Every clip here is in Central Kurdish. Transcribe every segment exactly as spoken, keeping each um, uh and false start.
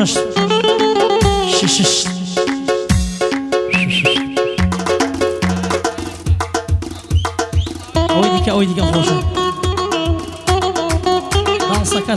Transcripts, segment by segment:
شش شش اوی دیگه اوی دیگه خوشم دان سکت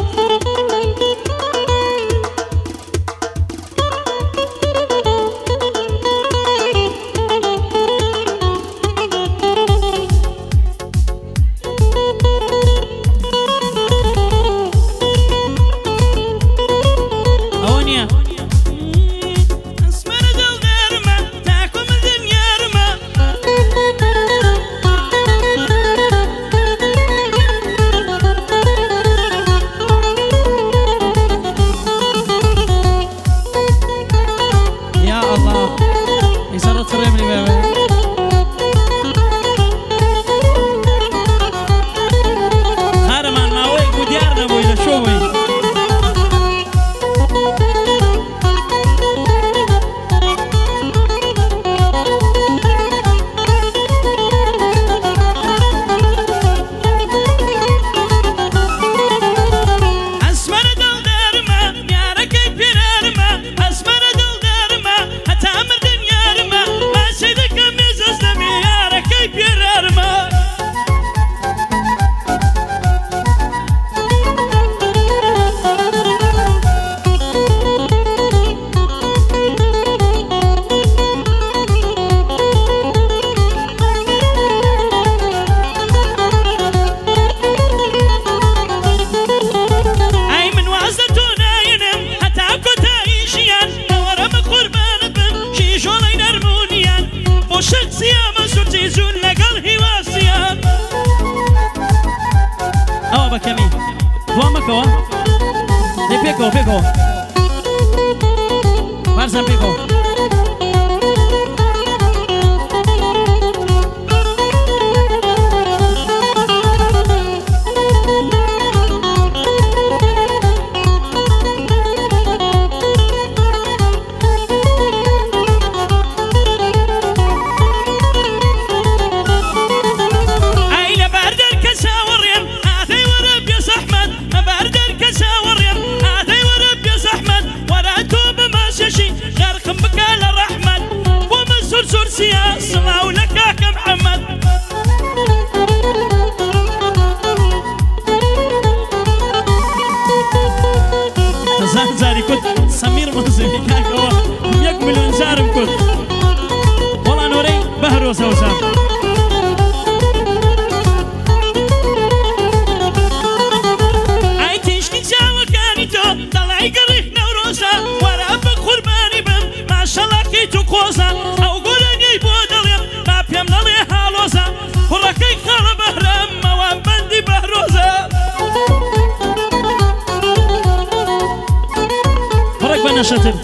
شتر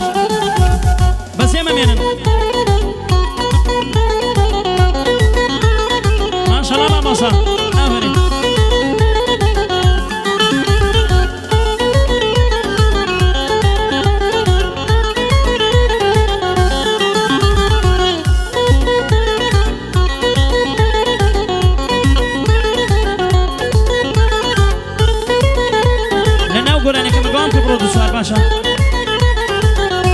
بس يا ممينن ما شاء الله ما صار آفرين لنا وقول أنا كم قام في برودوسوار باشا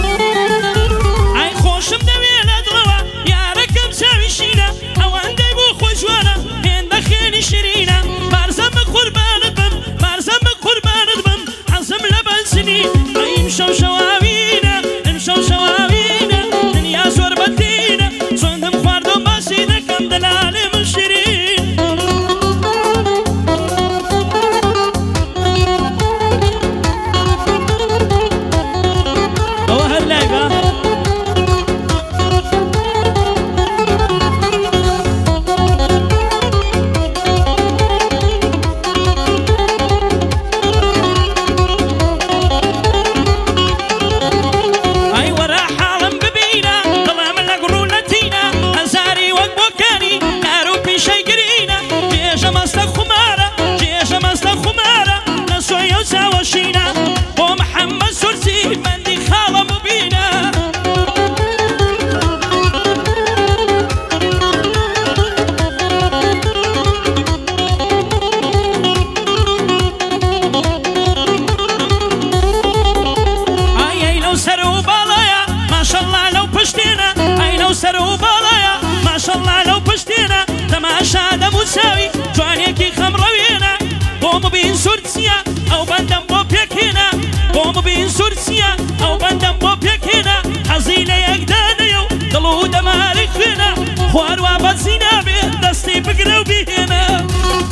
ساوي جوانيكي خمروينا بوم بين سورسيا او بندم بو بيكينا بوم بين سورسيا او بندم بو بيكينا حزينة يقدانيو دلو دمارك فينا خوار وابزينا بي دستي بقرو بيهنا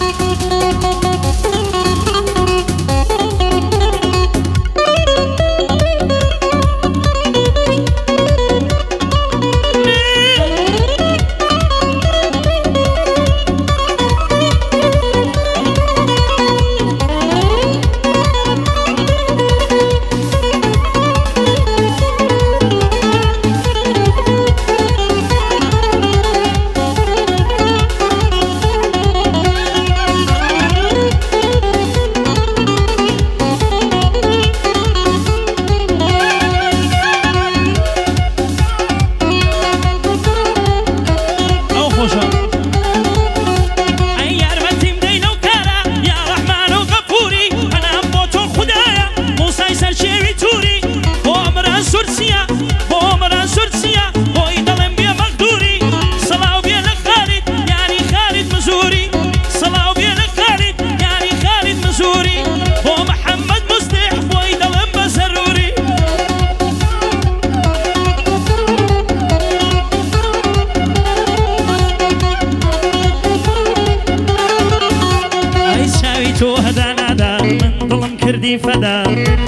فدا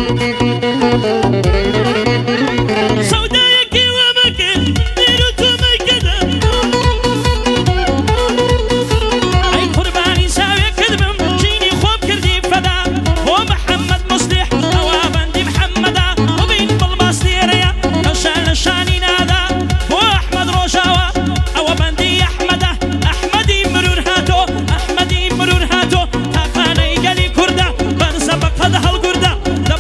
سودايك ومكن ديرتو مكدا اي قرباني ساوي كذبم جيني خوب كردي فدا ومحمد مصلح او بندي محمدا وبين بالماس ديريا كشان شاني نادا واحمد روشاوا او بندي احمدا احمدي مرور هاتو احمدي مرور هاتو تاقاني قالي كردا بنسبق هذا هالقردا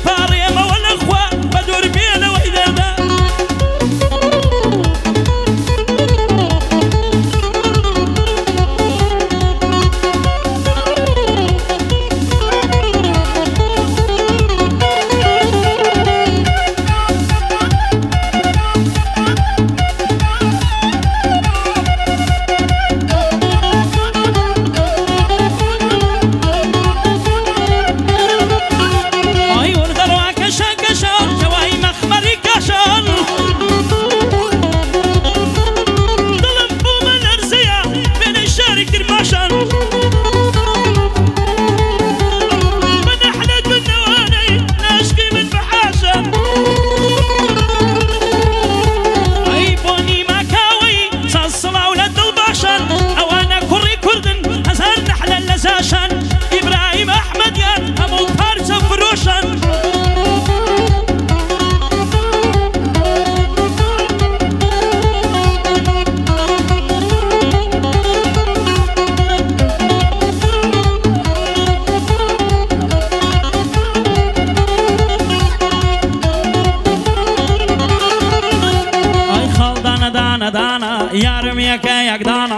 يارم يك يك دانا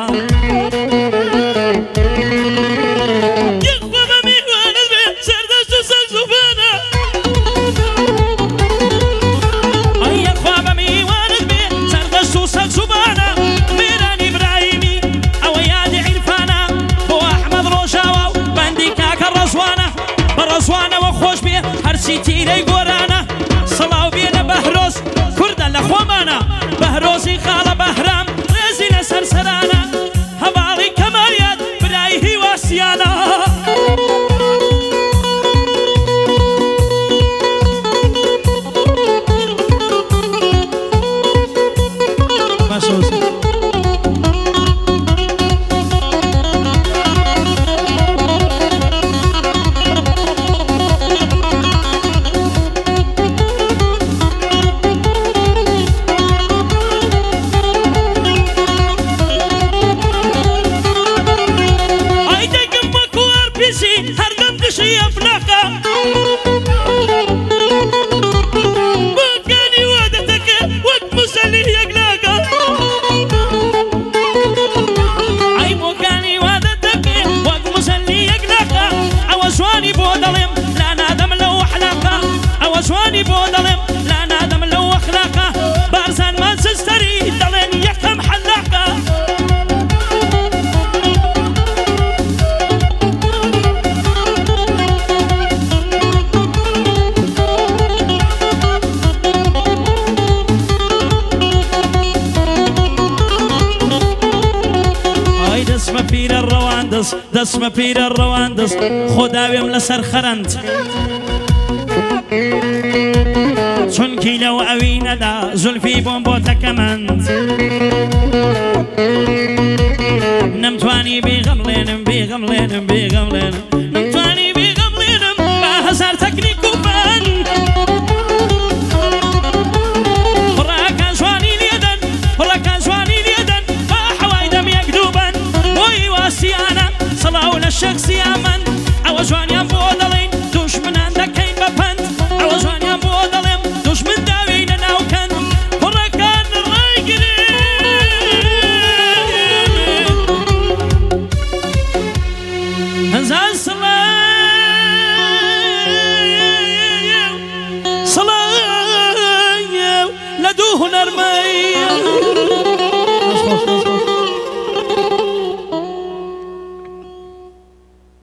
يخبى بمي وانا سردش سكسوفانا اي يخبى بمي وانا سردش سكسوفانا ميران ابراهيمي او يادي عرفانا هو احمد روشاوا بندي كاك الرسوانه بالرسوانه وخوش بيه هرسي تيري قورانا صلاو بينا بهروس كردا لخوامانا بهروسي خاله بهرام سرسرانا هبالي كماليات برايه واسيانا ڕەواندس دەسمە پیرە ڕەواندس خۆداوێم لەسەر خەرند چونکی لەو ئەوینەدا زولفی بۆم بۆ تەکەمەند نەمتوانی بێغەمڵێنم بێغەمڵێنم بێغەمڵێنم نەمتوانی بێغەمڵێنم با هەزار تەکنیک و بەن پڕەکان جوانی لێدەن پڕەکان جوانی لێدەن با حەوای دەم یەک دوو بەن بۆی واسییانە سەڵاو لە شەخسیا من ئەوە جوانیان بۆ دەڵێن دوژمنان دەکەین بە پەند ئەوە جوانیان بۆ دەڵێم دوژمن داوینە ناوکەن پڕەکان ڕایگرێ هەزار سڵاو سڵاو لە دوو هونەرمەی